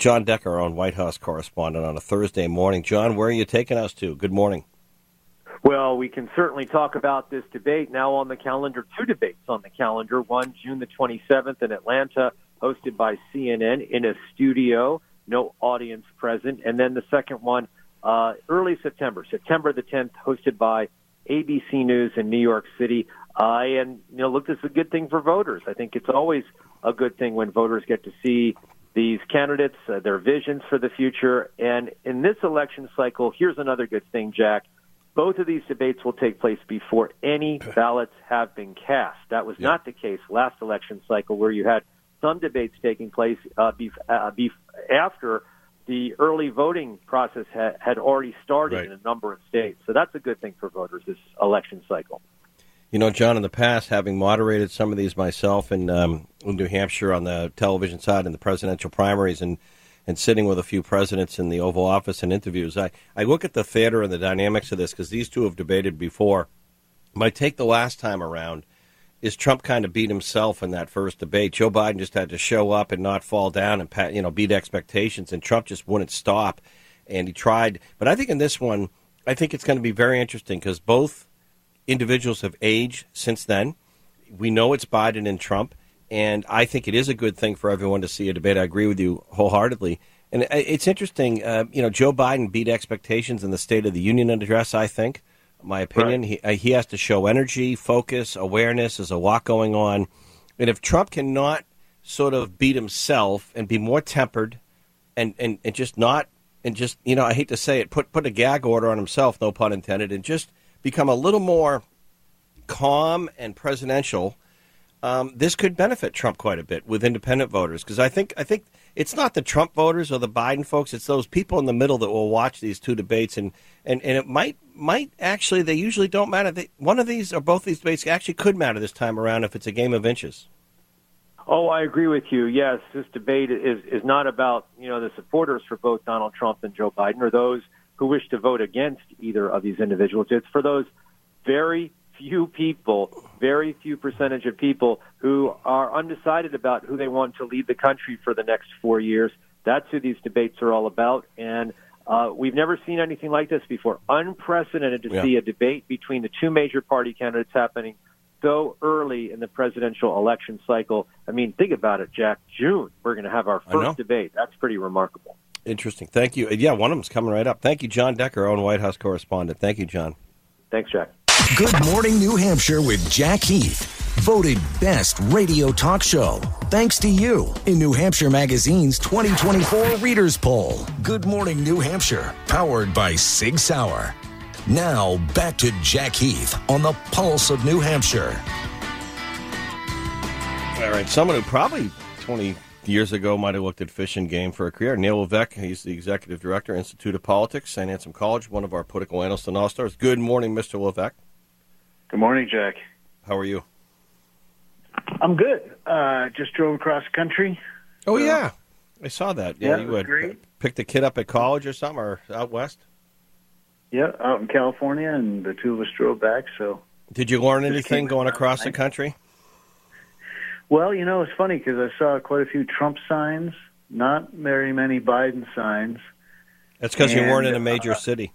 John Decker, our own White House correspondent, on a Thursday morning. John, where are you taking us to? Good morning. Well, we can certainly talk about this debate now on the calendar. Two debates on the calendar. One, June the 27th in Atlanta, hosted by CNN in a studio, no audience present. And then the second one, early September, September the 10th, hosted by ABC News in New York City. And, look, this is a good thing for voters. I think it's always a good thing when voters get to see these candidates, their visions for the future. And in this election cycle, here's another good thing, Jack. Both of these debates will take place before any ballots have been cast. That was not the case last election cycle, where you had some debates taking place after the early voting process had already started in a number of states. So that's a good thing for voters this election cycle. John, in the past, having moderated some of these myself in New Hampshire on the television side in the presidential primaries and sitting with a few presidents in the Oval Office and interviews, I look at the theater and the dynamics of this because these two have debated before. My take the last time around is Trump kind of beat himself in that first debate. Joe Biden just had to show up and not fall down and beat expectations, and Trump just wouldn't stop, and he tried. But I think in this one, I think it's going to be very interesting because both individuals have aged since then. We know it's Biden and Trump. And I think it is a good thing for everyone to see a debate. I agree with you wholeheartedly. And it's interesting, Joe Biden beat expectations in the State of the Union address, I think, my opinion. Right. He has to show energy, focus, awareness. There's a lot going on. And if Trump cannot sort of beat himself and be more tempered and just not, and just, I hate to say it, put a gag order on himself, no pun intended, and just become a little more calm and presidential, this could benefit Trump quite a bit with independent voters, because I think it's not the Trump voters or the Biden folks; it's those people in the middle that will watch these two debates, and it might actually, they usually don't matter. One of these or both these debates actually could matter this time around if it's a game of inches. Oh, I agree with you. Yes, this debate is not about the supporters for both Donald Trump and Joe Biden or those who wish to vote against either of these individuals. It's for those very few people, very few percentage of people who are undecided about who they want to lead the country for the next 4 years. That's who these debates are all about. And we've never seen anything like this before. Unprecedented to see a debate between the two major party candidates happening so early in the presidential election cycle. I mean, think about it, Jack. June, we're going to have our first debate. That's pretty remarkable. Interesting. Thank you. Yeah, one of them's coming right up. Thank you, John Decker, our own White House correspondent. Thank you, John. Thanks, Jack. Good Morning New Hampshire with Jack Heath. Voted best radio talk show. Thanks to you in New Hampshire Magazine's 2024 Readers Poll. Good Morning New Hampshire, powered by Sig Sauer. Now, back to Jack Heath on the Pulse of New Hampshire. All right, someone who probably 20 years ago might have looked at Fish and Game for a career. Neil Levesque, he's the executive director, Institute of Politics, St. Anselm College, one of our political analysts and all-stars. Good morning, Mr. Levesque. Good morning, Jack. How are you? I'm good. Just drove across the country. Oh, yeah. I saw that. Yeah, you had great. Picked a kid up at college or something, or out west? Yeah, out in California, and the two of us drove back. So, did you learn anything going across the country? Well, it's funny because I saw quite a few Trump signs, not very many Biden signs. That's because you weren't in a major city.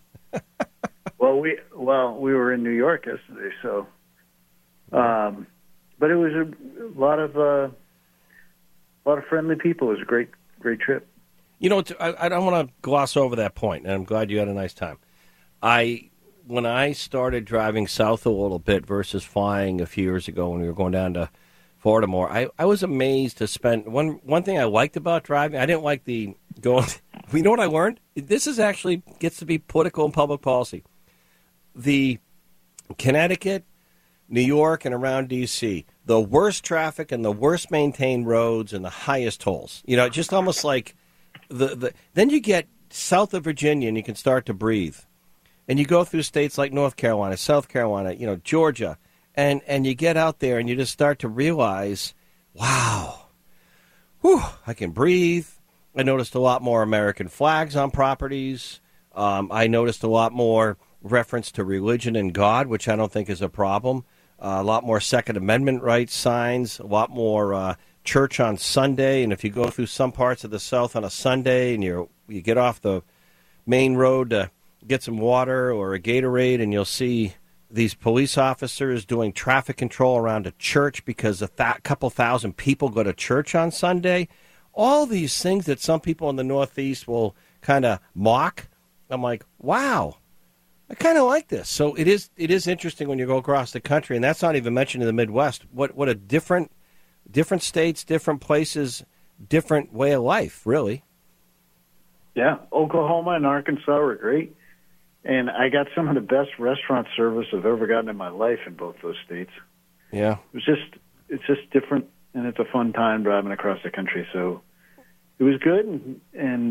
Well, we were in New York yesterday, so. But it was a lot of friendly people. It was a great trip. I don't want to gloss over that point, and I'm glad you had a nice time. When I started driving south a little bit versus flying a few years ago when we were going down to Florida more, I was amazed to spend one thing I liked about driving. I didn't like the going. You know what I learned? This is actually gets to be political and public policy. The Connecticut, New York, and around D.C., the worst traffic and the worst maintained roads and the highest tolls. Just almost like then you get south of Virginia and you can start to breathe. And you go through states like North Carolina, South Carolina, Georgia, and you get out there and you just start to realize, wow, I can breathe. I noticed a lot more American flags on properties. I noticed a lot more reference to religion and God, which I don't think is a problem. A lot more Second Amendment rights signs, a lot more church on Sunday, and if you go through some parts of the South on a Sunday and you get off the main road to get some water or a Gatorade, and you'll see these police officers doing traffic control around a church because a couple thousand people go to church on Sunday. All these things that some people in the Northeast will kind of mock. I'm like, wow, I kind of like this. So it is interesting when you go across the country, and that's not even mentioned in the Midwest. What a different states, different places, different way of life, really. Yeah, Oklahoma and Arkansas were great. And I got some of the best restaurant service I've ever gotten in my life in both those states. Yeah. It's just different, and it's a fun time driving across the country. So it was good, and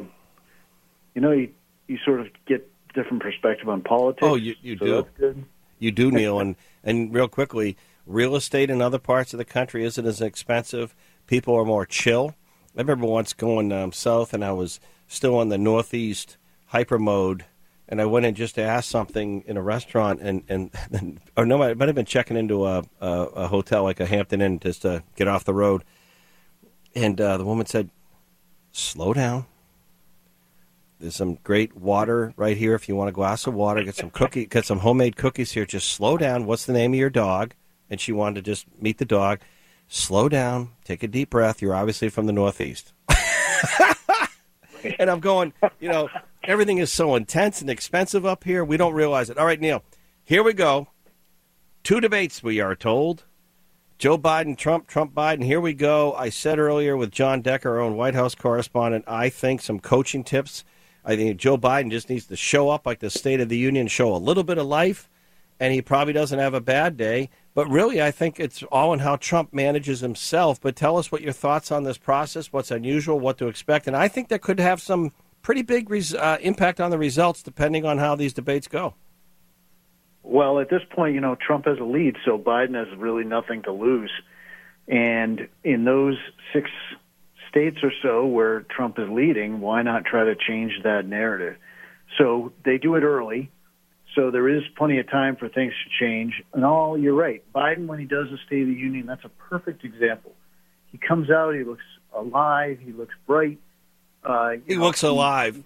you sort of get different perspective on politics. Oh, you so do. That's good. You do, Neil. And real quickly, real estate in other parts of the country isn't as expensive. People are more chill. I remember once going south, and I was still on the Northeast hyper mode, and I went in just to ask something in a restaurant, or no, I might have been checking into a hotel like a Hampton Inn just to get off the road. And the woman said, "Slow down. There's some great water right here if you want a glass of water. Get some homemade cookies here. Just slow down. What's the name of your dog?" And she wanted to just meet the dog. Slow down. Take a deep breath. You're obviously from the Northeast. And I'm going, everything is so intense and expensive up here. We don't realize it. All right, Neil, here we go. 2 debates, we are told. Joe Biden, Trump, Trump, Biden. Here we go. I said earlier with John Decker, our own White House correspondent, I think some coaching tips. I think Joe Biden just needs to show up like the State of the Union, show a little bit of life, and he probably doesn't have a bad day. But really, I think it's all in how Trump manages himself. But tell us what your thoughts on this process, what's unusual, what to expect. And I think that could have some pretty big impact on the results depending on how these debates go. Well, at this point, Trump has a lead, so Biden has really nothing to lose. And in those 6 states or so where Trump is leading, why not try to change that narrative? So they do it early. So there is plenty of time for things to change. And you're right. Biden, when he does the State of the Union, that's a perfect example. He comes out, he looks alive, he looks bright. He looks alive.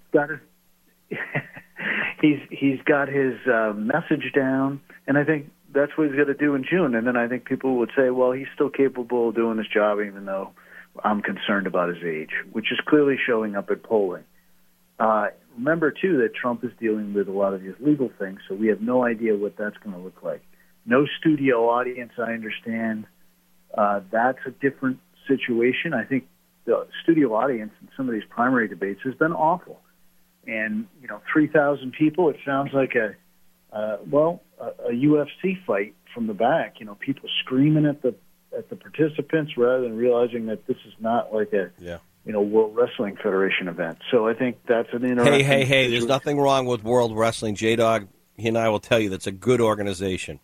He's got his message down, and I think that's what he's going to do in June. And then I think people would say, well, he's still capable of doing his job, even though I'm concerned about his age, which is clearly showing up at polling. Remember, too, that Trump is dealing with a lot of his legal things, so we have no idea what that's going to look like. No studio audience, I understand. That's a different situation. I think the studio audience in some of these primary debates has been awful. And, 3,000 people, it sounds like a UFC fight from the back. People screaming at the participants rather than realizing that this is not like a World Wrestling Federation event. So I think that's an interesting Hey, there's nothing wrong with World Wrestling. J-Dog, he and I will tell you that's a good organization.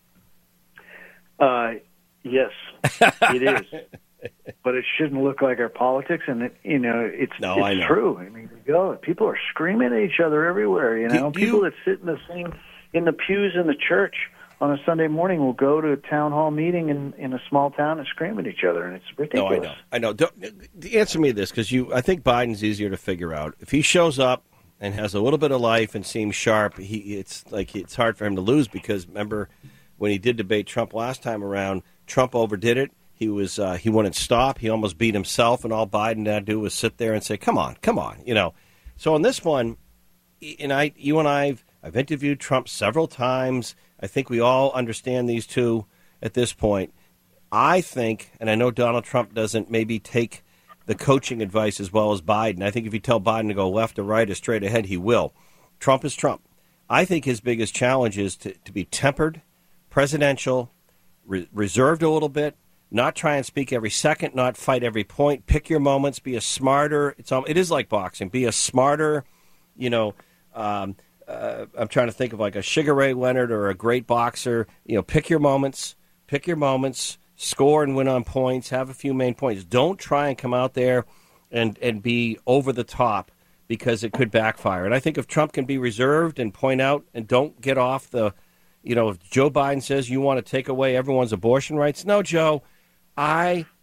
Yes, it is. But it shouldn't look like our politics, and it's true. I mean, people are screaming at each other everywhere. People that sit in the pews in the church on a Sunday morning will go to a town hall meeting in a small town and scream at each other, and it's ridiculous. No, I know. Answer me this, because I think Biden's easier to figure out. If he shows up and has a little bit of life and seems sharp, it's hard for him to lose, because remember when he did debate Trump last time around, Trump overdid it. He wouldn't stop. He almost beat himself, and all Biden had to do was sit there and say, "Come on." So on this one, you and I've interviewed Trump several times. I think we all understand these two at this point. I think, and I know Donald Trump doesn't maybe take the coaching advice as well as Biden. I think if you tell Biden to go left or right or straight ahead, he will. Trump is Trump. I think his biggest challenge is to be tempered, presidential, reserved a little bit, not try and speak every second, not fight every point. Pick your moments. Be a smarter. It is like boxing. Be a smarter, I'm trying to think of like a Sugar Ray Leonard or a great boxer. Pick your moments. Score and win on points. Have a few main points. Don't try and come out there and be over the top, because it could backfire. And I think if Trump can be reserved and point out and don't get off the, if Joe Biden says you want to take away everyone's abortion rights, no, Joe, I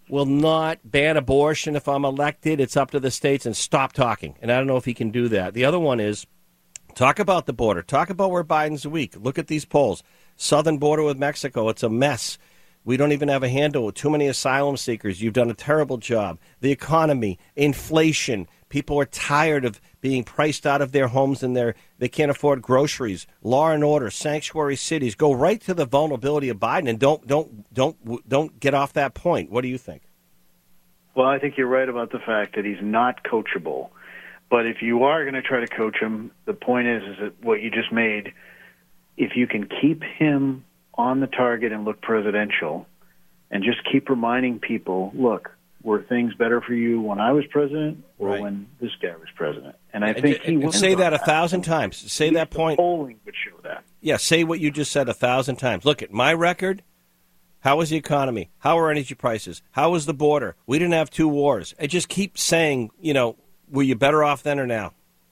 will not ban abortion if I'm elected. It's up to the states, and stop talking. And I don't know if he can do that. The other one is talk about the border. Talk about where Biden's weak. Look at these polls. Southern border with Mexico, it's a mess. We don't even have a handle with too many asylum seekers. You've done a terrible job. The economy, inflation. People are tired of being priced out of their homes and they can't afford groceries. Law and order, sanctuary cities. Go right to the vulnerability of Biden and don't get off that point. What do you think? Well, I think you're right about the fact that he's not coachable. But if you are going to try to coach him, the point is that what you just made, if you can keep him on the target and look presidential and just keep reminding people, look, were things better for you when I was president or when this guy was president? And I think he will say that 1,000 times. Say that point. Polling would show that. Yeah, say what you just said 1,000 times. Look at my record. How was the economy? How are energy prices? How was the border? We didn't have 2 wars. I just keep saying, were you better off then or now?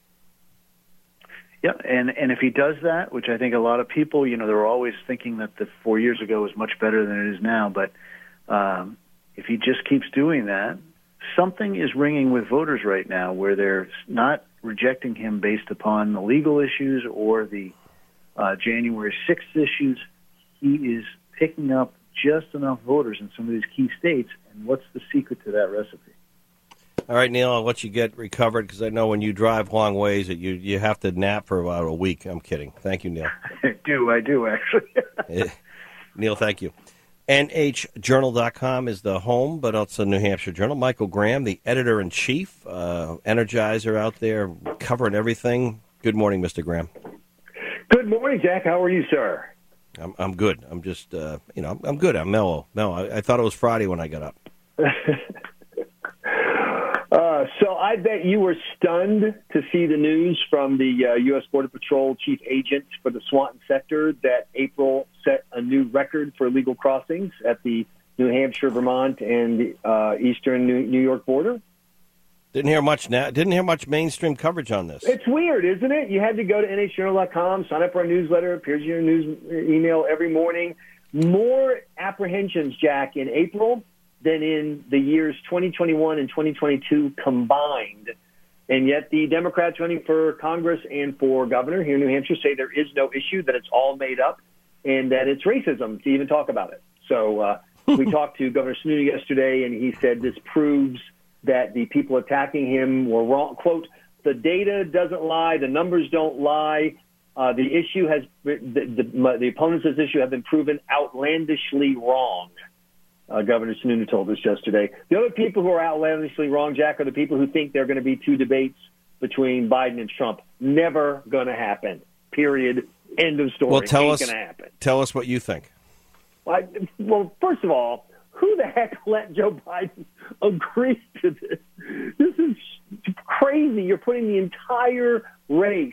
Yeah, and if he does that, which I think a lot of people, they were always thinking that the 4 years ago was much better than it is now, but if he just keeps doing that, something is ringing with voters right now where they're not rejecting him based upon the legal issues or the January 6th issues. He is picking up just enough voters in some of these key states, and what's the secret to that recipe? All right, Neil, I'll let you get recovered because I know when you drive long ways that you have to nap for about a week. I'm kidding. Thank you, Neil. I do, actually. Neil, thank you. NHJournal.com is the home, but also New Hampshire Journal. Michael Graham, the editor-in-chief, Energizer out there covering everything. Good morning, Mr. Graham. Good morning, Jack. How are you, sir? I'm good. I'm just, I'm good. I'm mellow. No, I thought it was Friday when I got up. So I bet you were stunned to see the news from the U.S. Border Patrol chief agent for the Swanton sector that April set a new record for illegal crossings at the New Hampshire, Vermont, and eastern New York border. Didn't hear much mainstream coverage on this. It's weird, isn't it? You had to go to nhjournal.com, sign up for our newsletter, appears in your news email every morning. More apprehensions, Jack, in April than in the years 2021 and 2022 combined. And yet the Democrats running for Congress and for governor here in New Hampshire say there is no issue, that it's all made up, and that it's racism to even talk about it. So we talked to Governor Sununu yesterday, and he said this proves that the people attacking him were wrong. Quote, the data doesn't lie, the numbers don't lie. The issue has the opponents of this issue have been proven outlandishly wrong. Governor Sununu told us yesterday. The other people who are outlandishly wrong, Jack, are the people who think there are going to be 2 debates between Biden and Trump. Never going to happen. Period. End of story. Well, Ain't going to happen. Tell us what you think. Well, first of all, who the heck let Joe Biden agree to this? This is crazy. You're putting the entire race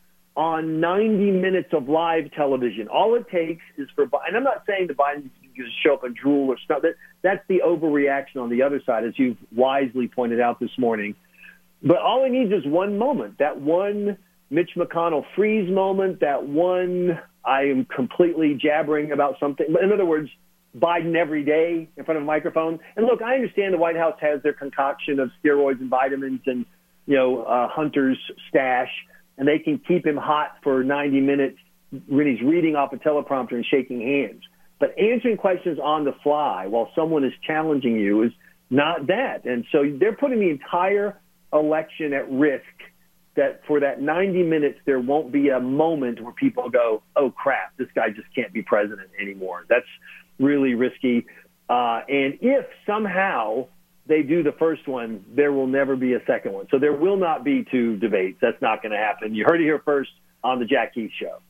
on 90 minutes of live television. All it takes is for Biden. And I'm not saying that Biden needs to show up and drool or stuff. That's the overreaction on the other side, as you've wisely pointed out this morning. But all he needs is one moment, that one Mitch McConnell freeze moment, that one I am completely jabbering about something. But in other words, Biden every day in front of a microphone. And look, I understand the White House has their concoction of steroids and vitamins and, Hunter's stash, and they can keep him hot for 90 minutes when he's reading off a teleprompter and shaking hands. But answering questions on the fly while someone is challenging you is not that. And so they're putting the entire election at risk, that for that 90 minutes there won't be a moment where people go, oh, crap, this guy just can't be president anymore. That's really risky. And if somehow they do the first one, there will never be a second one. So there will not be 2 debates. That's not going to happen. You heard it here first on the Jack Keith Show.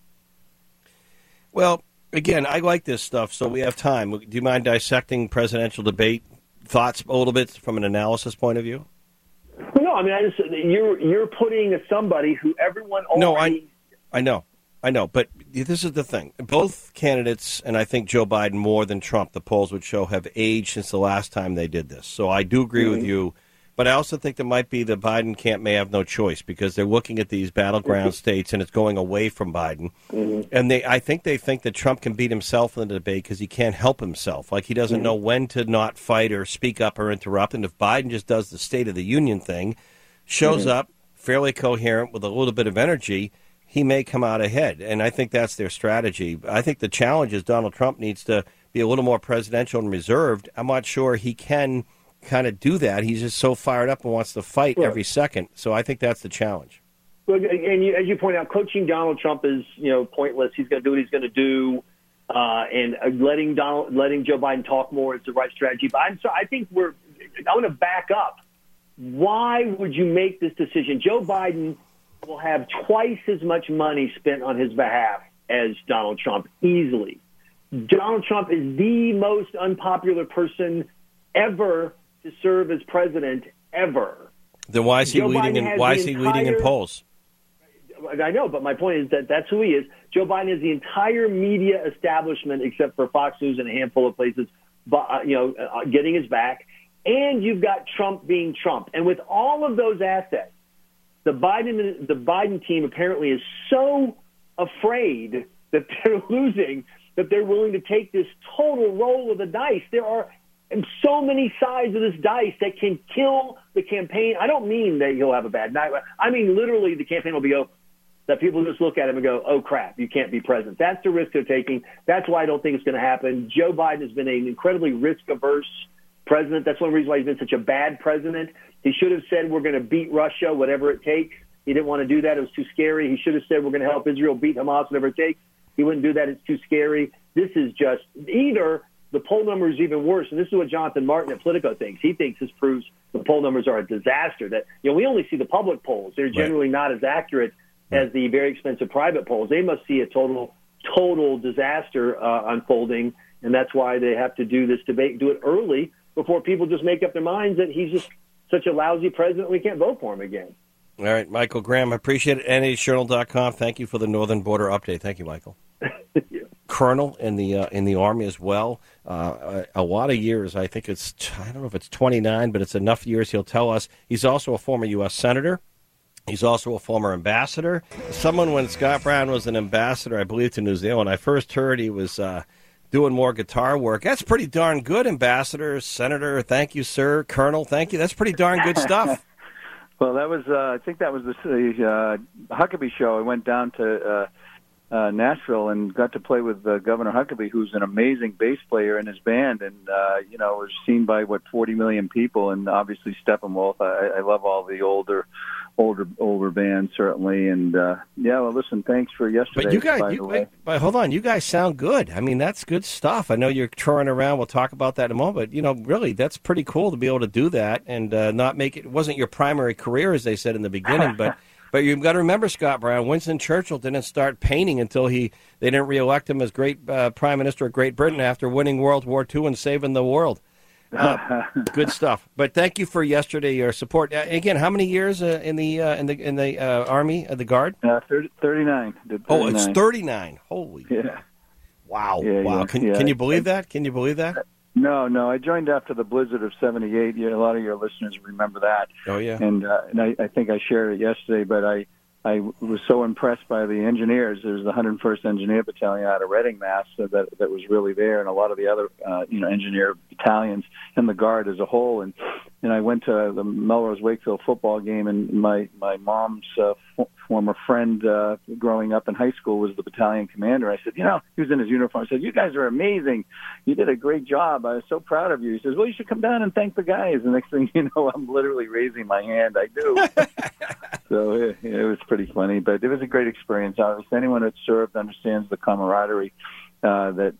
Well, again, I like this stuff, so we have time. Do you mind dissecting presidential debate thoughts a little bit from an analysis point of view? No, I mean, you're putting somebody who everyone already... No, I know, but this is the thing. Both candidates, and I think Joe Biden more than Trump, the polls would show, have aged since the last time they did this. So I do agree with you But I also think there might be the Biden camp may have no choice because they're looking at these battleground states and it's going away from Biden. Mm-hmm. And I think they think that Trump can beat himself in the debate because he can't help himself. Like he doesn't know when to not fight or speak up or interrupt. And if Biden just does the State of the Union thing, shows up fairly coherent with a little bit of energy, he may come out ahead. And I think that's their strategy. I think the challenge is Donald Trump needs to be a little more presidential and reserved. I'm not sure he can kind of do that. He's just so fired up and wants to fight every second. So I think that's the challenge. Well, and as you point out, coaching Donald Trump is pointless. He's going to do what he's going to do, and letting Joe Biden talk more is the right strategy. But I think I want to back up. Why would you make this decision? Joe Biden will have twice as much money spent on his behalf as Donald Trump, easily. Donald Trump is the most unpopular person ever to serve as president ever. Then why is he leading in polls? I know, but my point is that that's who he is. Joe Biden has the entire media establishment, except for Fox News and a handful of places, getting his back. And you've got Trump being Trump. And with all of those assets, the Biden team apparently is so afraid that they're losing that they're willing to take this total roll of the dice. There are so many sides of this dice that can kill the campaign. I don't mean that he'll have a bad night. I mean literally the campaign will be over. That people just look at him and go, oh, crap, you can't be president. That's the risk they're taking. That's why I don't think it's going to happen. Joe Biden has been an incredibly risk-averse president. That's one reason why he's been such a bad president. He should have said we're going to beat Russia, whatever it takes. He didn't want to do that. It was too scary. He should have said we're going to help Israel beat Hamas, whatever it takes. He wouldn't do that. It's too scary. This is just either the poll number is even worse, and this is what Jonathan Martin at Politico thinks. He thinks this proves the poll numbers are a disaster. That we only see the public polls. They're generally not as accurate as the very expensive private polls. They must see a total disaster unfolding, and that's why they have to do this debate, do it early before people just make up their minds that he's just such a lousy president we can't vote for him again. All right, Michael Graham, I appreciate it. NHJournal.com. Thank you for the Northern Border update. Thank you, Michael. Colonel in the Army as well. A lot of years. I think I don't know if it's 29, but it's enough years. He'll tell us. He's also a former U.S. Senator. He's also a former ambassador. When Scott Brown was an ambassador, I believe, to New Zealand, I first heard he was doing more guitar work. That's pretty darn good, ambassador, senator. Thank you, sir. Colonel, thank you. That's pretty darn good stuff. Well, that was I think that was the Huckabee show. I went down to Nashville and got to play with Governor Huckabee, who's an amazing bass player in his band, and was seen by 40 million people, and obviously Steppenwolf. I love all the older bands certainly, and well, listen, thanks for yesterday. But you guys, but hold on, you guys sound good. I mean, that's good stuff. I know you're touring around. We'll talk about that in a moment. But really, that's pretty cool to be able to do that and not make it. It wasn't your primary career, as they said in the beginning, but. But you've got to remember, Scott Brown, Winston Churchill didn't start painting until they didn't reelect him as great Prime Minister of Great Britain after winning World War II and saving the world. Good stuff. But thank you for yesterday, your support. Again, how many years in the Army, the Guard? 39. Oh, it's 39. Holy. Yeah. Wow. Yeah, wow. Yeah. Can you believe that? Can you believe that? No. I joined after the blizzard of '78. A lot of your listeners remember that. Oh yeah. And I think I shared it yesterday, but I was so impressed by the engineers. There's the 101st Engineer Battalion out of Reading, Mass. That was really there, and a lot of the other engineer battalions and the Guard as a whole. And I went to the Melrose Wakefield football game, and my mom's former friend growing up in high school was the battalion commander. I said, he was in his uniform. I said, you guys are amazing. You did a great job. I was so proud of you. He says, well, you should come down and thank the guys. The next thing you know, I'm literally raising my hand. I do. So it was pretty funny, but it was a great experience. Obviously, anyone that served understands the camaraderie that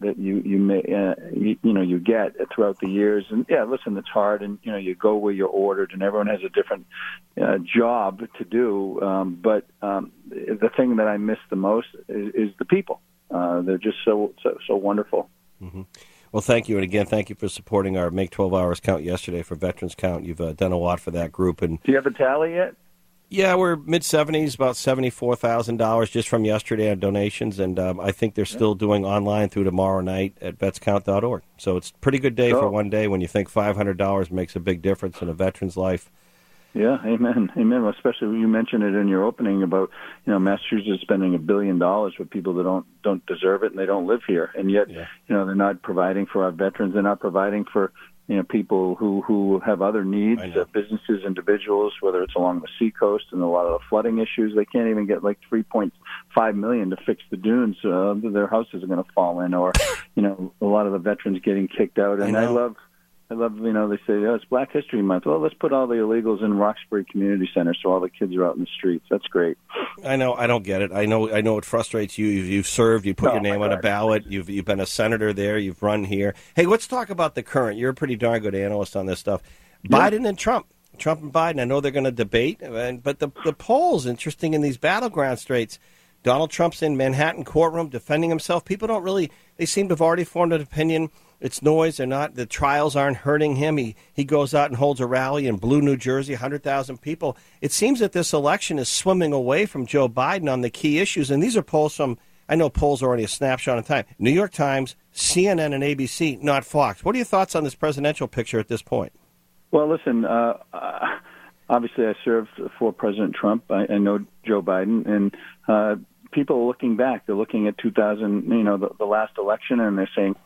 you get throughout the years. And listen, it's hard, and you go where you're ordered, and everyone has a different job to do. But the thing that I miss the most is the people. They're just so wonderful. Mm-hmm. Well, thank you, and again, thank you for supporting our Make 12 Hours Count yesterday for Veterans Count. You've done a lot for that group. And do you have a tally yet? Yeah, we're mid-70s, about $74,000 just from yesterday on donations, and I think they're still doing online through tomorrow night at vetscount.org. So it's a pretty good day for one day when you think $500 makes a big difference in a veteran's life. Yeah, amen. Well, especially when you mentioned it in your opening about, Massachusetts spending $1 billion for people that don't deserve it and they don't live here. And yet, they're not providing for our veterans. They're not providing for, people who have other needs, businesses, individuals, whether it's along the seacoast and a lot of the flooding issues. They can't even get like $3.5 million to fix the dunes. Their houses are going to fall in, or, a lot of the veterans getting kicked out. And I love, they say, it's Black History Month. Well, let's put all the illegals in Roxbury Community Center so all the kids are out in the streets. That's great. I know. I don't get it. I know it frustrates you. You've served. You put your name on a ballot. You've been a senator there. You've run here. Hey, let's talk about the current. You're a pretty darn good analyst on this stuff. Yeah. Biden and Trump. Trump and Biden. I know they're going to debate, but the polls, interesting in these battleground states. Donald Trump's in Manhattan courtroom defending himself. People don't really, they seem to have already formed an opinion. It's noise. They're not, the trials aren't hurting him. He goes out and holds a rally in Blue, New Jersey, 100,000 people. It seems that this election is swimming away from Joe Biden on the key issues. And these are polls from, I know polls are only a snapshot in time, New York Times, CNN, and ABC, not Fox. What are your thoughts on this presidential picture at this point? Well, listen, obviously I served for President Trump. I know Joe Biden, and people are looking back. They're looking at 2000, the last election, and they're saying,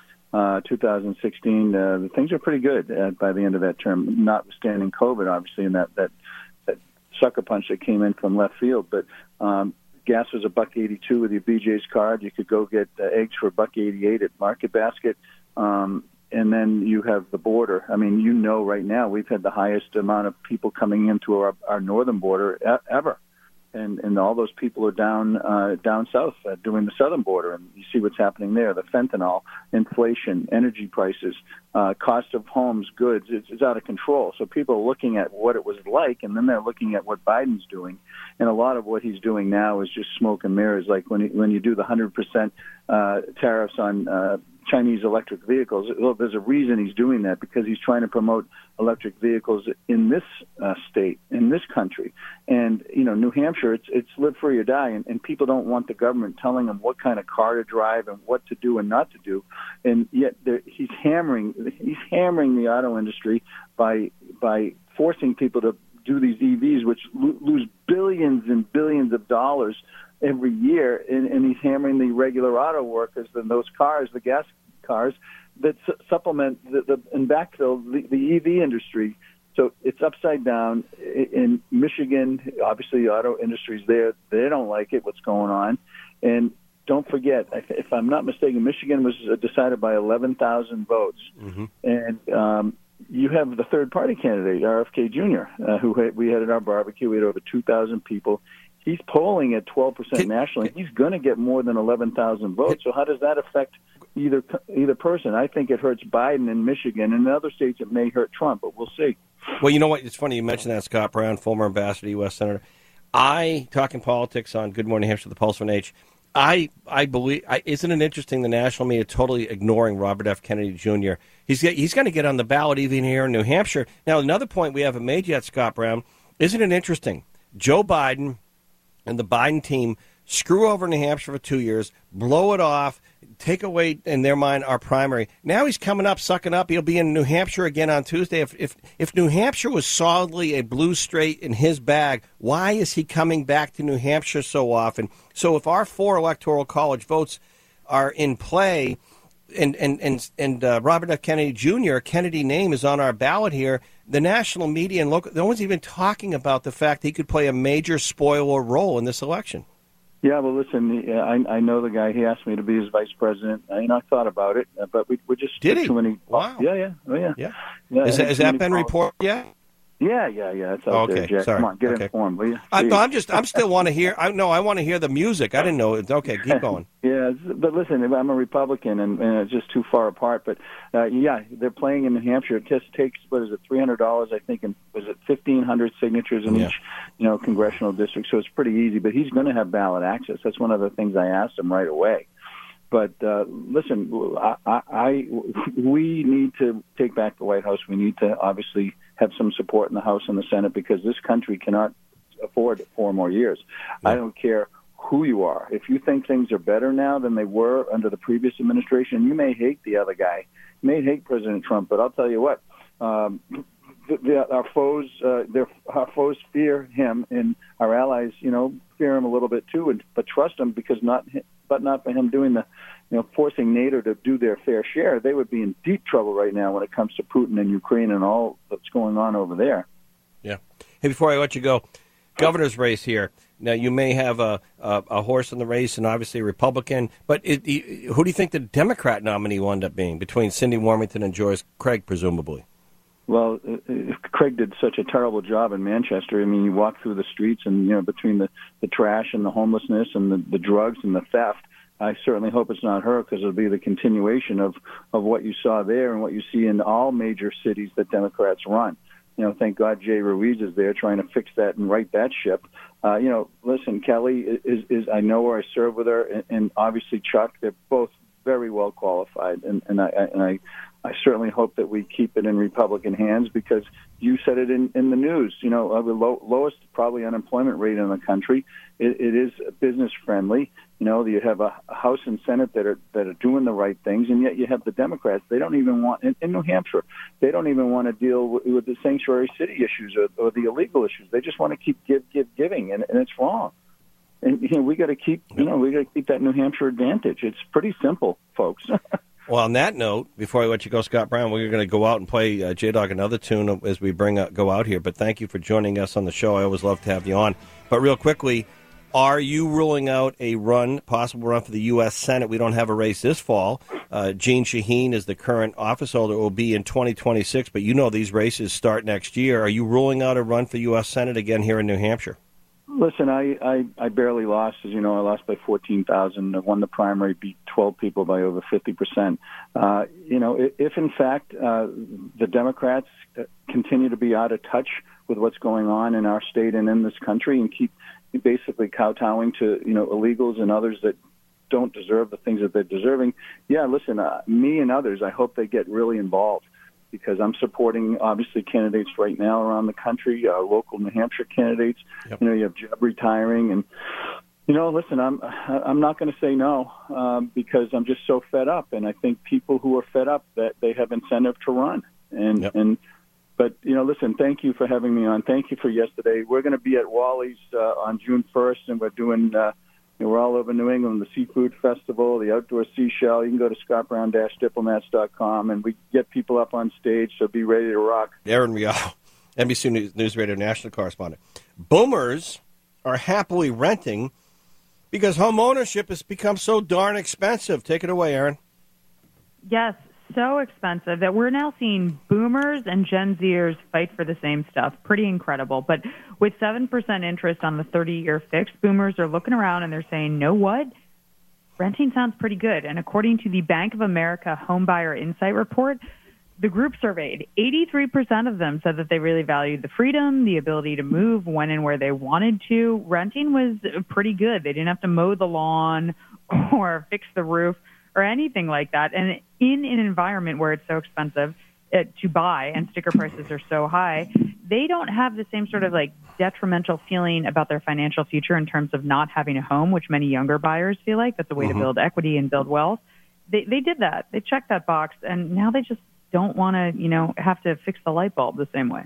2016, things are pretty good by the end of that term, notwithstanding COVID, obviously, and that sucker punch that came in from left field. But gas was $1.82 with your BJ's card. You could go get eggs for $1.88 at Market Basket. And then you have the border. I mean, right now we've had the highest amount of people coming into our northern border ever. And all those people are down south doing the southern border, and you see what's happening there. The fentanyl, inflation, energy prices, cost of homes, goods, it's out of control. So people are looking at what it was like, and then they're looking at what Biden's doing. And a lot of what he's doing now is just smoke and mirrors, like when you do the 100% tariffs on Chinese electric vehicles. Well, there's a reason he's doing that, because he's trying to promote electric vehicles in this state, in this country. And, New Hampshire, it's live free or die, and people don't want the government telling them what kind of car to drive and what to do and not to do. And yet he's hammering the auto industry by forcing people to do these EVs, which lose billions and billions of dollars every year, and he's hammering the regular auto workers and those cars, the gas cars, that supplement and backfill the EV industry. So it's upside down. In Michigan, obviously the auto industry's there. They don't like it, what's going on. And don't forget, if I'm not mistaken, Michigan was decided by 11,000 votes. Mm-hmm. And you have the third-party candidate, RFK Jr., who we had at our barbecue. We had over 2,000 people. He's polling at 12% nationally. He's going to get more than 11,000 votes. So how does that affect either person? I think it hurts Biden in Michigan. In other states, it may hurt Trump, but we'll see. Well, you know what? It's funny you mentioned that, Scott Brown, former ambassador, U.S. Senator. Talking politics on Good Morning Hampshire, the Pulse of H. I believe, isn't it interesting the national media totally ignoring Robert F. Kennedy Jr.? He's going to get on the ballot even here in New Hampshire. Now, another point we haven't made yet, Scott Brown, isn't it interesting? Joe Biden and the Biden team screw over New Hampshire for 2 years, blow it off, take away, in their mind, our primary. Now he's coming up, sucking up. He'll be in New Hampshire again on Tuesday. If New Hampshire was solidly a blue state in his bag, why is he coming back to New Hampshire so often? So if our 4 electoral college votes are in play, and Robert F. Kennedy Jr., Kennedy name is on our ballot here, the national media and local, no one's even talking about the fact he could play a major spoiler role in this election. Yeah, well, listen, I know the guy. He asked me to be his vice president. I thought about it, but we just did he? Too many. Wow. Yeah. Oh, yeah. Has that been reported yet? Yeah. It's out there, Jack. Sorry. Come on, get informed, will you? I'm still want to hear. I want to hear the music. I didn't know. Okay, keep going. Yeah, but listen, I'm a Republican, and it's just too far apart. But they're playing in New Hampshire. It just takes $300, I think, and was it 1,500 signatures in each, congressional district. So it's pretty easy. But he's going to have ballot access. That's one of the things I asked him right away. But listen, we need to take back the White House. We need to obviously have some support in the House and the Senate, because this country cannot afford 4 more years. Yeah. I don't care who you are. If you think things are better now than they were under the previous administration, you may hate the other guy. You may hate President Trump, but I'll tell you what, our foes our foes fear him, and our allies, fear him a little bit too, but trust him because not for him doing the, forcing NATO to do their fair share. They would be in deep trouble right now when it comes to Putin and Ukraine and all that's going on over there. Yeah. Hey, before I let you go, governor's race here. Now, you may have a horse in the race and obviously a Republican, but who do you think the Democrat nominee will end up being between Cindy Warmington and Joyce Craig, presumably? Well, Craig did such a terrible job in Manchester. I mean, you walk through the streets and, between the trash and the homelessness and the drugs and the theft, I certainly hope it's not her because it'll be the continuation of what you saw there and what you see in all major cities that Democrats run. Thank God Jay Ruiz is there trying to fix that and right that ship. Listen, Kelly is I know her, I serve with her, and obviously Chuck. They're both very well qualified, and I certainly hope that we keep it in Republican hands because you said it in the news. The lowest probably unemployment rate in the country. It is business friendly. You have a House and Senate that are doing the right things, and yet you have the Democrats. They don't even want in New Hampshire. They don't even want to deal with the sanctuary city issues or the illegal issues. They just want to keep giving, and it's wrong. And we got to keep that New Hampshire advantage. It's pretty simple, folks. Well, on that note, before I let you go, Scott Brown, we're going to go out and play J-Dog another tune as we go out here. But thank you for joining us on the show. I always love to have you on. But real quickly, are you ruling out a possible run for the U.S. Senate? We don't have a race this fall. Jeanne Shaheen is the current office holder. It will be in 2026, but these races start next year. Are you ruling out a run for U.S. Senate again here in New Hampshire? Listen, I barely lost. As you know, I lost by 14,000. I won the primary, beat 12 people by over 50%. If in fact the Democrats continue to be out of touch with what's going on in our state and in this country and keep basically kowtowing to illegals and others that don't deserve the things that they're deserving, listen, me and others, I hope they get really involved. Because I'm supporting, obviously, candidates right now around the country, local New Hampshire candidates. Yep. You have Jeb retiring. And, listen, I'm not going to say no because I'm just so fed up. And I think people who are fed up, that they have incentive to run. But, listen, thank you for having me on. Thank you for yesterday. We're going to be at Wally's on June 1st, and we're doing we're all over New England, the Seafood Festival, the Outdoor Seashell. You can go to scottbrown-diplomats.com, and we get people up on stage, so be ready to rock. Aaron Rial, NBC News Radio national correspondent. Boomers are happily renting because home ownership has become so darn expensive. Take it away, Aaron. Yes, so expensive that we're now seeing boomers and Gen Zers fight for the same stuff. Pretty incredible. But with 7% interest on the 30-year fix, boomers are looking around and they're saying, know what? Renting sounds pretty good. And according to the Bank of America Home Buyer Insight Report, the group surveyed, 83% of them said that they really valued the freedom, the ability to move when and where they wanted to. Renting was pretty good. They didn't have to mow the lawn or fix the roof or anything like that. And in an environment where it's so expensive to buy and sticker prices are so high, they don't have the same sort of detrimental feeling about their financial future in terms of not having a home, which many younger buyers feel like that's a way to build equity and build wealth. They did that. They checked that box, and now they just don't want to, have to fix the light bulb the same way.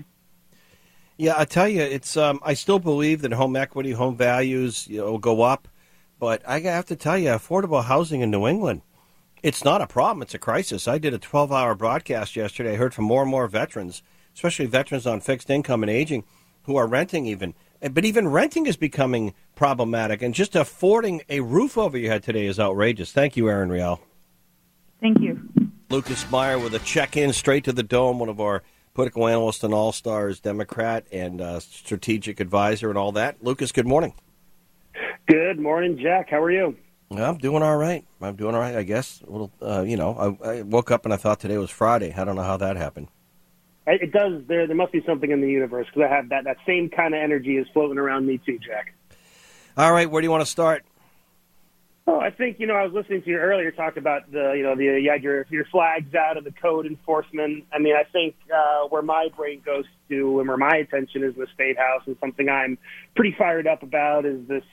Yeah, I tell you, it's. I still believe that home equity, home values, will go up, but I have to tell you, affordable housing in New England, it's not a problem. It's a crisis. I did a 12-hour broadcast yesterday. I heard from more and more veterans, especially veterans on fixed income and aging, who are renting even. But even renting is becoming problematic, and just affording a roof over your head today is outrageous. Thank you, Aaron Rial. Thank you. Lucas Meyer with a check-in straight to the dome, one of our political analysts and all-stars, Democrat and strategic advisor and all that. Lucas, good morning. Good morning, Jack. How are you? Well, I'm doing all right. I guess. A little, I woke up and I thought today was Friday. I don't know how that happened. It does. There must be something in the universe because I have that same kind of energy is floating around me too, Jack. All right. Where do you want to start? Oh, I think, I was listening to you earlier talk about you had your flags out of the code enforcement. I mean, I think where my brain goes to and where my attention is in the State House and something I'm pretty fired up about is this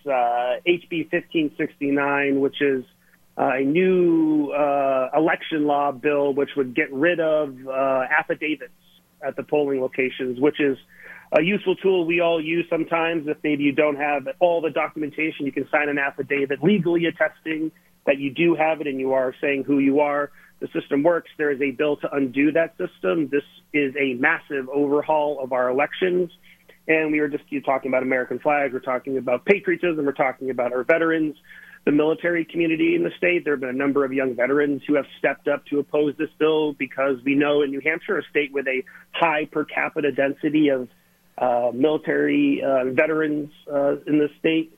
HB 1569, which is a new election law bill which would get rid of affidavits at the polling locations, which is a useful tool we all use sometimes. If maybe you don't have all the documentation, you can sign an affidavit legally attesting that you do have it and you are saying who you are. The system works. There is a bill to undo that system. This is a massive overhaul of our elections. And we were just talking about American flags. We're talking about patriotism. We're talking about our veterans, the military community in the state. There have been a number of young veterans who have stepped up to oppose this bill because we know in New Hampshire, a state with a high per capita density of military veterans in the state,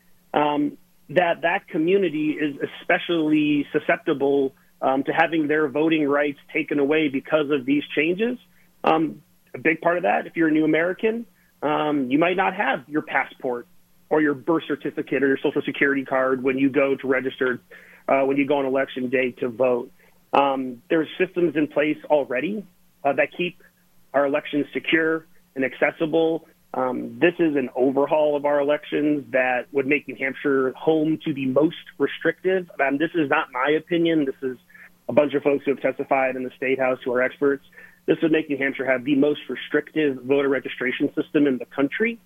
that community is especially susceptible to having their voting rights taken away because of these changes. A big part of that, if you're a new American, you might not have your passport or your birth certificate or your Social Security card when you go to register, when you go on election day to vote. There's systems in place already that keep our elections secure and accessible. This is an overhaul of our elections that would make New Hampshire home to the most restrictive. This is not my opinion. This is a bunch of folks who have testified in the State House who are experts. This would make New Hampshire have the most restrictive voter registration system in the country.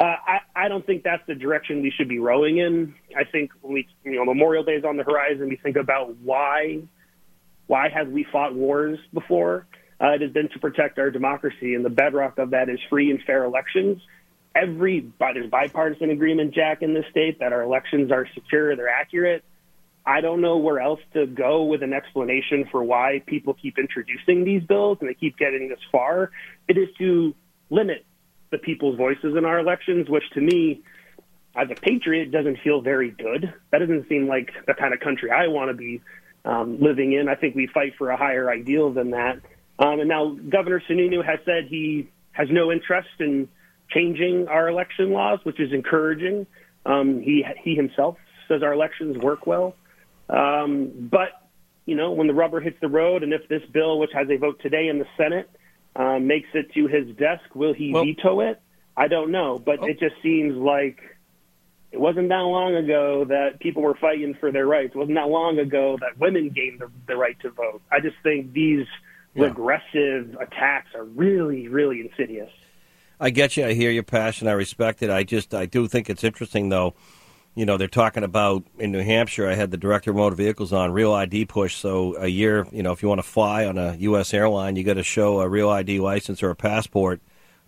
I don't think that's the direction we should be rowing in. I think when Memorial Day is on the horizon, we think about why have we fought wars before? It has been to protect our democracy, and the bedrock of that is free and fair elections. There's bipartisan agreement, Jack, in this state that our elections are secure, they're accurate. I don't know where else to go with an explanation for why people keep introducing these bills and they keep getting this far. It is to limit the people's voices in our elections, which to me, as a patriot, doesn't feel very good. That doesn't seem like the kind of country I want to be living in. I think we fight for a higher ideal than that. And now Governor Sununu has said he has no interest in changing our election laws, which is encouraging. He himself says our elections work well. But, when the rubber hits the road, and if this bill, which has a vote today in the Senate, makes it to his desk, will he veto it? I don't know. But it just seems like it wasn't that long ago that people were fighting for their rights. It wasn't that long ago that women gained the right to vote. I just think these regressive attacks are really, really insidious. I get you. I hear your passion. I respect it. I do think it's interesting, though. They're talking about in New Hampshire, I had the director of motor vehicles on, real ID push. So a year, if you want to fly on a U.S. airline, you got to show a real ID license or a passport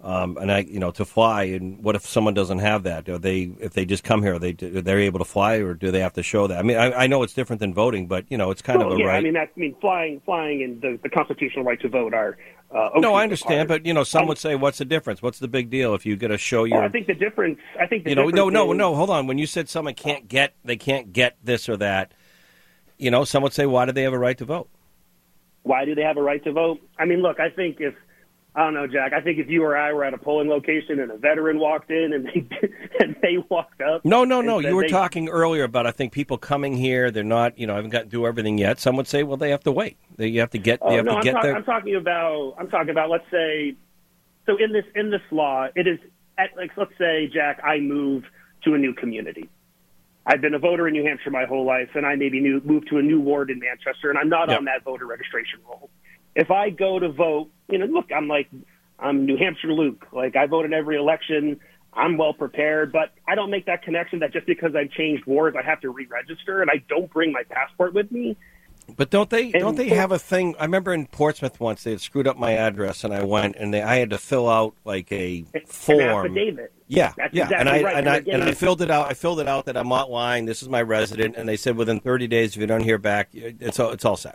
to fly. And what if someone doesn't have that? If they just come here, they're able to fly, or do they have to show that? I mean, I know it's different than voting, but, it's kind of a right. Flying and the constitutional right to vote are no, I understand, but some would say, "What's the difference? What's the big deal if you got to show your?" I think the difference. No. Hold on. When you said someone can't get this or that, some would say, "Why do they have a right to vote?" Why do they have a right to vote? I mean, look, I don't know, Jack. I think if you or I were at a polling location and a veteran walked in and they walked up. No. You were talking earlier about, I think, people coming here. They're not, haven't got to do everything yet. Some would say, well, they have to wait. You have to get. I'm talking about. Let's say, so in this law, it is let's say, Jack, I move to a new community. I've been a voter in New Hampshire my whole life, and I maybe moved to a new ward in Manchester, and I'm not on that voter registration roll. If I go to vote, look, I'm New Hampshire Luke. Like, I vote in every election. I'm well prepared, but I don't make that connection that just because I've changed wards, I have to re-register, and I don't bring my passport with me. But don't they have a thing? I remember in Portsmouth once they had screwed up my address, and I went and I had to fill out like a form. An affidavit. Yeah, That's yeah, exactly and I filled it out. I filled it out that I'm not lying. This is my resident, and they said within 30 days, if you don't hear back, it's all set.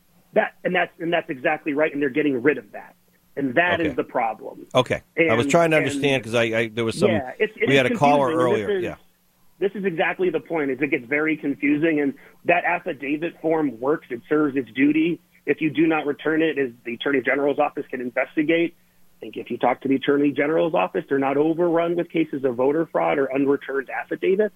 That's exactly right, and they're getting rid of that, and that is the problem. Okay, I was trying to understand because there was some. Yeah, we had a caller earlier. This is exactly the point. It gets very confusing, and that affidavit form works. It serves its duty. If you do not return it, the Attorney General's office can investigate. I think if you talk to the Attorney General's office, they're not overrun with cases of voter fraud or unreturned affidavits.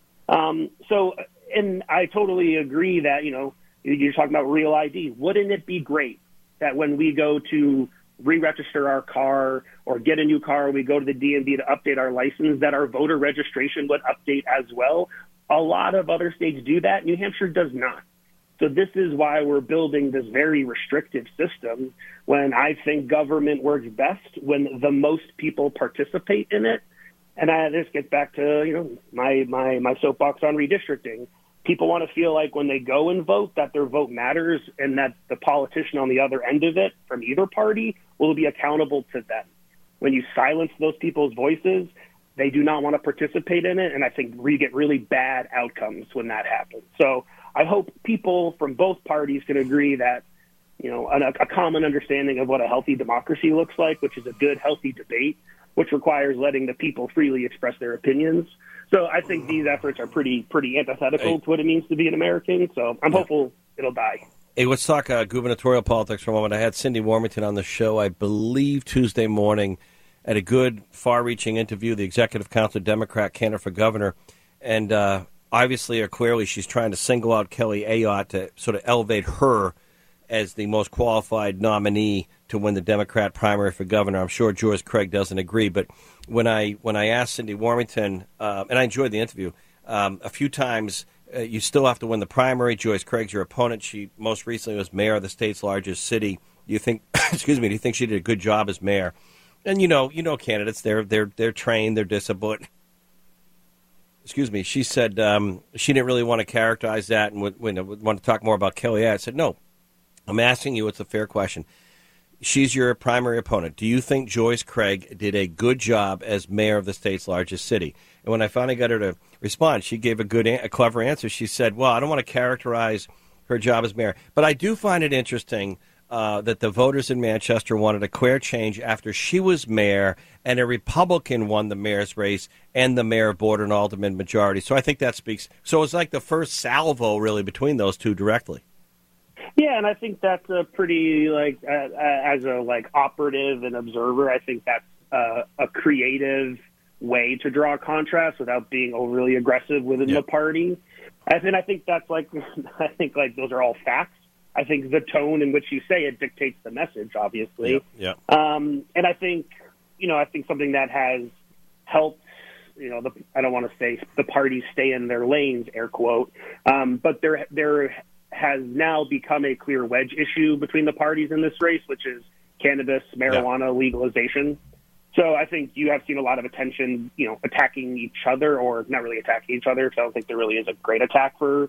And I totally agree that, you're talking about real ID. Wouldn't it be great that when we go to re-register our car or get a new car, we go to the DMV to update our license, that our voter registration would update as well? A lot of other states do that. New Hampshire does not. So this is why we're building this very restrictive system, when I think government works best when the most people participate in it. And this gets back to, my soapbox on redistricting. People want to feel like when they go and vote that their vote matters, and that the politician on the other end of it from either party will be accountable to them. When you silence those people's voices, they do not want to participate in it, and I think we get really bad outcomes when that happens. So I hope people from both parties can agree that, a common understanding of what a healthy democracy looks like, which is a good, healthy debate, which requires letting the people freely express their opinions. So I think these efforts are pretty antithetical to what it means to be an American. So I'm hopeful it'll die. Hey, let's talk gubernatorial politics for a moment. I had Cindy Warmington on the show, I believe, Tuesday morning at a good, far-reaching interview, the executive council Democrat candidate for governor. And obviously or clearly she's trying to single out Kelly Ayotte to sort of elevate her as the most qualified nominee to win the Democrat primary for governor. I'm sure Joyce Craig doesn't agree, but when I asked Cindy Warmington, and I enjoyed the interview, a few times, you still have to win the primary. Joyce Craig's your opponent. She most recently was mayor of the state's largest city. Do you think, do you think she did a good job as mayor? And you know candidates, they're trained, they're disciplined. She said she didn't really want to characterize that and would want to talk more about Kelly Ayotte. I said, no, I'm asking you, it's a fair question. She's your primary opponent. Do you think Joyce Craig did a good job as mayor of the state's largest city? And when I finally got her to respond, she gave a clever answer. She said, well, I don't want to characterize her job as mayor, but I do find it interesting that the voters in Manchester wanted a clear change after she was mayor and a Republican won the mayor's race and the mayor board and alderman majority. So I think that speaks. So it's like the first salvo really between those two directly. Yeah, and I think that's a pretty, as a operative and observer, I think that's a creative way to draw a contrast without being overly aggressive within the party. And I think that's those are all facts. I think the tone in which you say it dictates the message, obviously. Yeah. And I think, something that has helped, I don't want to say the parties stay in their lanes, air quote, but there has now become a clear wedge issue between the parties in this race, which is cannabis, marijuana legalization. So I think you have seen a lot of attention, attacking each other, or not really attacking each other, because I don't think there really is a great attack for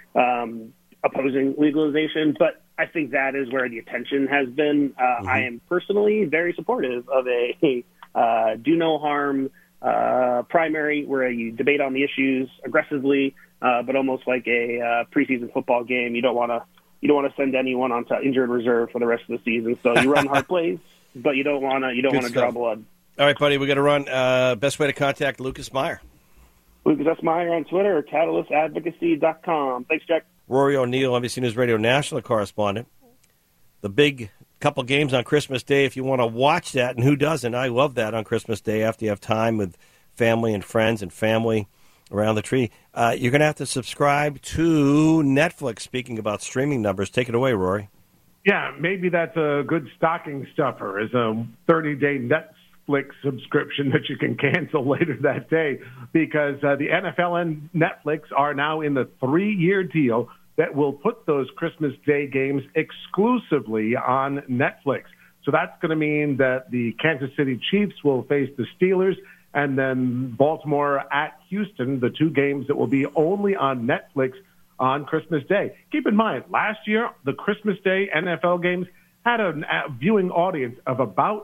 opposing legalization. But I think that is where the attention has been. I am personally very supportive of a do no harm primary where you debate on the issues aggressively, but almost like a preseason football game. You don't want to send anyone onto injured reserve for the rest of the season. So you run hard plays, but you don't want to draw blood. All right, buddy, we got to run. Best way to contact Lucas Meyer. Lucas S. Meyer on Twitter or catalystadvocacy.com. Thanks, Jack. Rory O'Neill, NBC News Radio national correspondent. The big couple games on Christmas Day, if you want to watch that, and who doesn't? I love that on Christmas Day after you have time with family and friends and family around the tree. You're going to have to subscribe to Netflix. Speaking about streaming numbers, take it away, Rory. Yeah, maybe that's a good stocking stuffer, is a 30-day Netflix subscription that you can cancel later that day, because the NFL and Netflix are now in the 3-year deal that will put those Christmas Day games exclusively on Netflix. So that's going to mean that the Kansas City Chiefs will face the Steelers, and then Baltimore at Houston, the two games that will be only on Netflix on Christmas Day. Keep in mind, last year, the Christmas Day NFL games had a viewing audience of about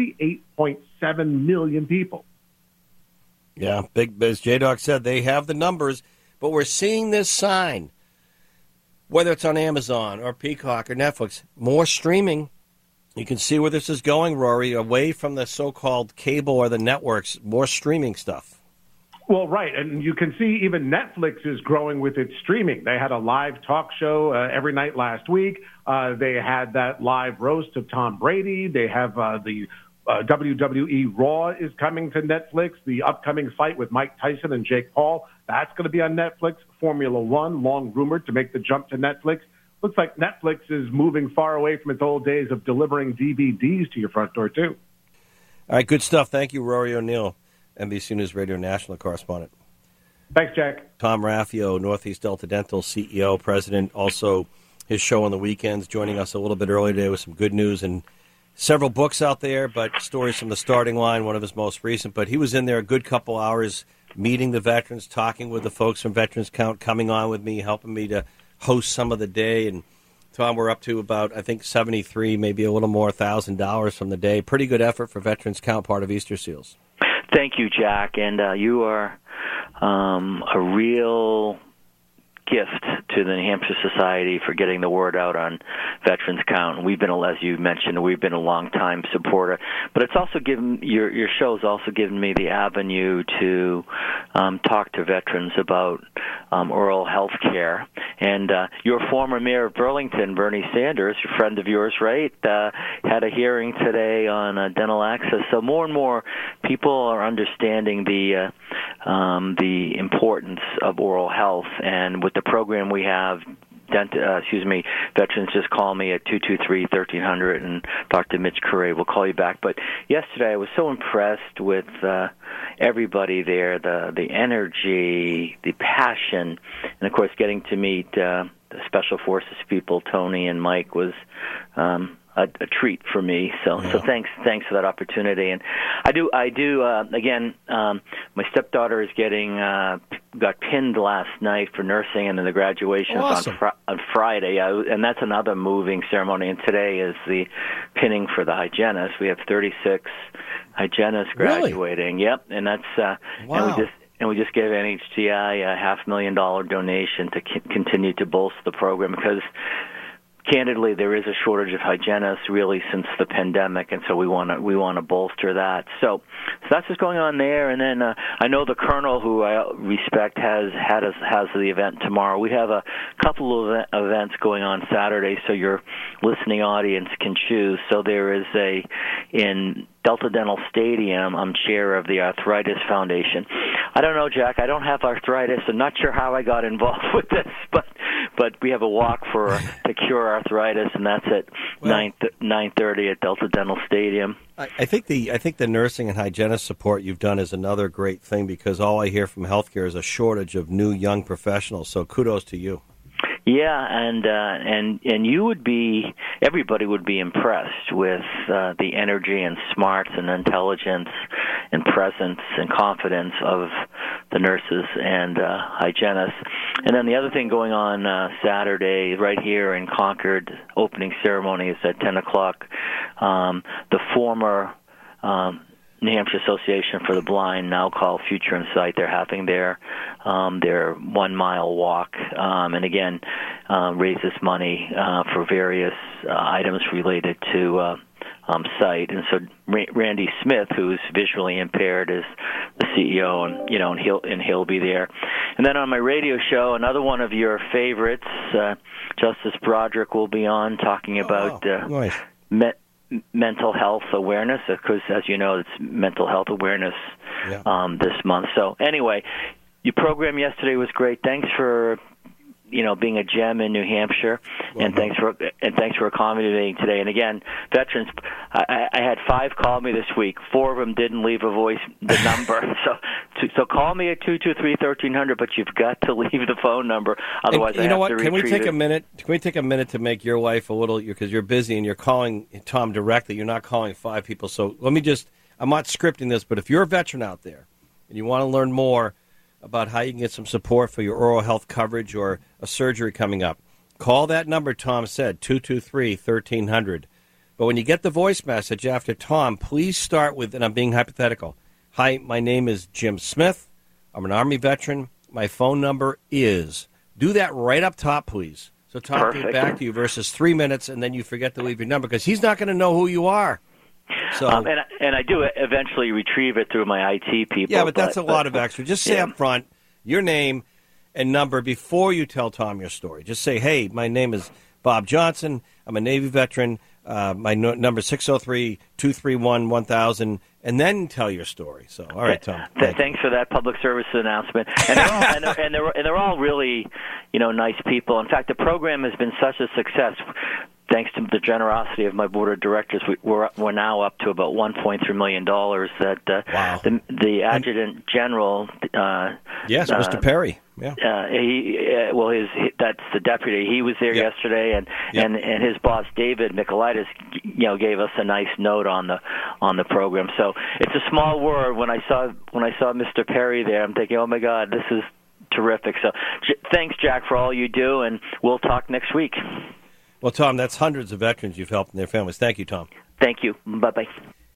28.7 million people. Yeah, big, as J-Dog said, they have the numbers, but we're seeing this sign, whether it's on Amazon or Peacock or Netflix, more streaming. You can see where this is going, Rory, away from the so-called cable or the networks, more streaming stuff. Well, right, and you can see even Netflix is growing with its streaming. They had a live talk show every night last week. They had that live roast of Tom Brady. They have the WWE Raw is coming to Netflix. The upcoming fight with Mike Tyson and Jake Paul, that's going to be on Netflix. Formula One, long rumored to make the jump to Netflix. Looks like Netflix is moving far away from its old days of delivering DVDs to your front door, too. All right, good stuff. Thank you, Rory O'Neill, NBC News Radio national correspondent. Thanks, Jack. Tom Raffio, Northeast Delta Dental CEO, president, also his show on the weekends, joining us a little bit earlier today with some good news and several books out there, but stories from the starting line, one of his most recent. But he was in there a good couple hours meeting the veterans, talking with the folks from Veterans Count, coming on with me, helping me to host some of the day. And Tom, we're up to about, I think, 73, maybe a little more, $1,000 from the day. Pretty good effort for Veterans Count, part of Easter Seals. Thank you, Jack. And you are a real gift to the New Hampshire Society for getting the word out on Veterans Count. And we've been, as you mentioned, we've been a long-time supporter. But it's also given your show's also given me the avenue to talk to veterans about oral health care. And your former mayor of Burlington, Bernie Sanders, a friend of yours, right, had a hearing today on dental access. So more and more people are understanding the importance of oral health. And with the program we have, veterans just call me at 223-1300, and Dr. Mitch Curray will call you back. But yesterday I was so impressed with everybody there, the energy, the passion, and, of course, getting to meet the Special Forces people, Tony and Mike, was a treat for me. So thanks for that opportunity. And I do again, my stepdaughter is got pinned last night for nursing, and then the graduation is on Friday. And that's another moving ceremony. And today is the pinning for the hygienist. We have 36 hygienists graduating. Really? Yep. And that's and we just gave NHGI a $500,000 donation to continue to bolster the program, because candidly, there is a shortage of hygienists really since the pandemic, and so we want to bolster that. So that's what's going on there. And then I know the Colonel, who I respect, has the event tomorrow. We have a couple of events going on Saturday, so your listening audience can choose. So there is in Delta Dental Stadium, I'm chair of the Arthritis Foundation. I don't know, Jack. I don't have arthritis. I'm not sure how I got involved with this, but we have a walk to cure arthritis, and that's at 9:30 at Delta Dental Stadium. I think the nursing and hygienist support you've done is another great thing, because all I hear from healthcare is a shortage of new young professionals. So kudos to you. Yeah, and everybody would be impressed with the energy and smarts and intelligence and presence and confidence of the nurses and hygienists. And then the other thing going on Saturday right here in Concord, opening ceremony is at 10 o'clock. The former New Hampshire Association for the Blind, now called Future in Sight, they're having their 1 mile walk, and again raises money for various items related to sight. And so Randy Smith, who's visually impaired, is the CEO, and he'll be there. And then on my radio show, another one of your favorites, Justice Broderick, will be on talking about nice. Mental health awareness, because, as you know, it's Mental Health Awareness this month. So anyway, your program yesterday was great. Thanks for being a gem in New Hampshire, and thanks for accommodating today. And again, veterans, I had 5 call me this week. 4 of them didn't leave the number. So call me at 223-1300, but you've got to leave the phone number. Otherwise, I have to retrieve it. Can we take a minute to make your life a little, because you're busy and you're calling Tom directly. You're not calling 5 people. So I'm not scripting this, but if you're a veteran out there and you want to learn more about how you can get some support for your oral health coverage or a surgery coming up, call that number Tom said, 223-1300. But when you get the voice message after Tom, please start with, and I'm being hypothetical, hi, my name is Jim Smith. I'm an Army veteran. My phone number is. Do that right up top, please. So Tom can get back to you versus 3 minutes, and then you forget to leave your number, because he's not going to know who you are. So, and I do eventually retrieve it through my IT people. Yeah, but that's a lot of extra. Just say up front your name and number before you tell Tom your story. Just say, hey, my name is Bob Johnson. I'm a Navy veteran. My number is 603-231-1000, and then tell your story. So, all right, Tom. Thanks for that public service announcement. And they're all really, nice people. In fact, the program has been such a success. thanks to the generosity of my board of directors, we're now up to about $1.3 million that the adjutant general. Yes, Mr. Perry. Yeah. That's the deputy. He was there yesterday, and his boss David Michaelitis, gave us a nice note on the program. So it's a small world. When I saw Mr. Perry there, I'm thinking, oh my God, this is terrific. So thanks, Jack, for all you do, and we'll talk next week. Well, Tom, that's hundreds of veterans you've helped and their families. Thank you, Tom. Thank you. Bye-bye.